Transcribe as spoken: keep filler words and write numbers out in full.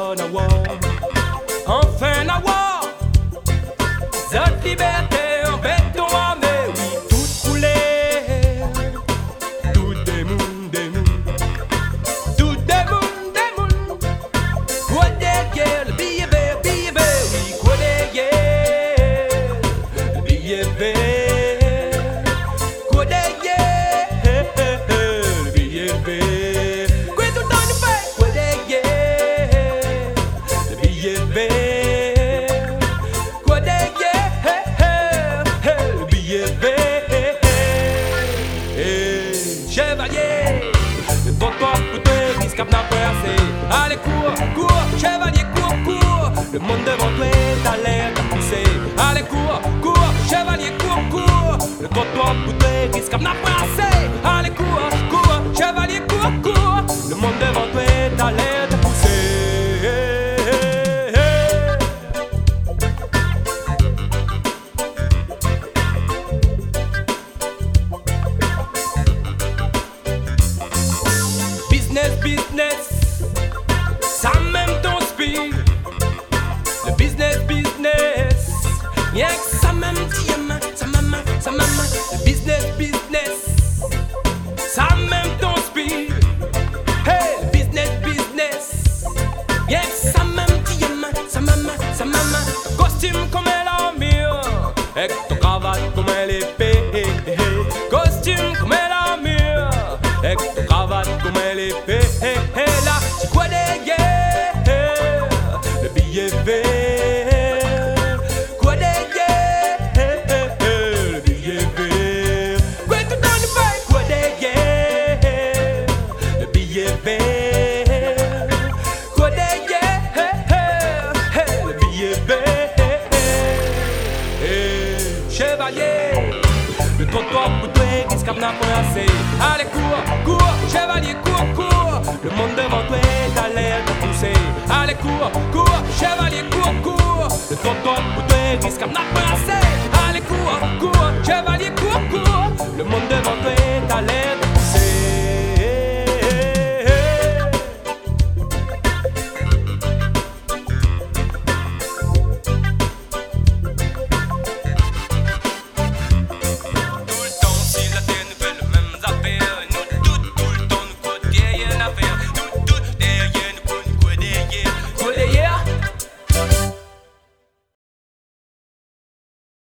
nawa, nawa. Enfin nawa, cette liberté en béton armé, oui, tout coulé, tout des mouns, des mouns, tout des mouns, des mouns. Quoi des guerres, le billet vert, billet vert, oui, quoi des guerres, le billet vert, quoi des guerres, le billet vert. Quoi tout le temps nous fait, quoi des guerres, le billet vert, quoi des guerres, le billet vert. Eh, chevalier, le trottoir coûteux, risque à n'a pas assez. Allez, cours, cours, chevalier, cours, cours. Le monde devant toi t'as l'air de pousser. Allez, cours, cours, chevalier, cours, cours. Le trottoir coûteux, risque à n'a pas assez. Allez, cours, cours, chevalier, cours, cours. Le monde devant toi t'as l'air de pousser. Business, business, ça même t'inspire. Le business, business, rien que ça même t'aime, ça même, ça même. Le business, business, ça même t'inspire. Hey, le business, business, rien que ça même t'aime, ça même, ça même. Ton costume comme l'armure, et ton cravate comme l'épée. Costume comme l'armure, et ton cravate comme l'épée. Là, tu quoi des guerres, le billet vert. Quoi des guerres, le billet vert. Quoi tout le temps nous fait, quoi des guerres, le billet vert. Quoi des guerres, le billet vert. Eh, chevalier, le trottoir pour toi, qu'est-ce qu'on a pas assez. Allez, cours, cours, chevalier, cours, cours. Le monde devant toi t'as l'air de pousser. Allez, cours,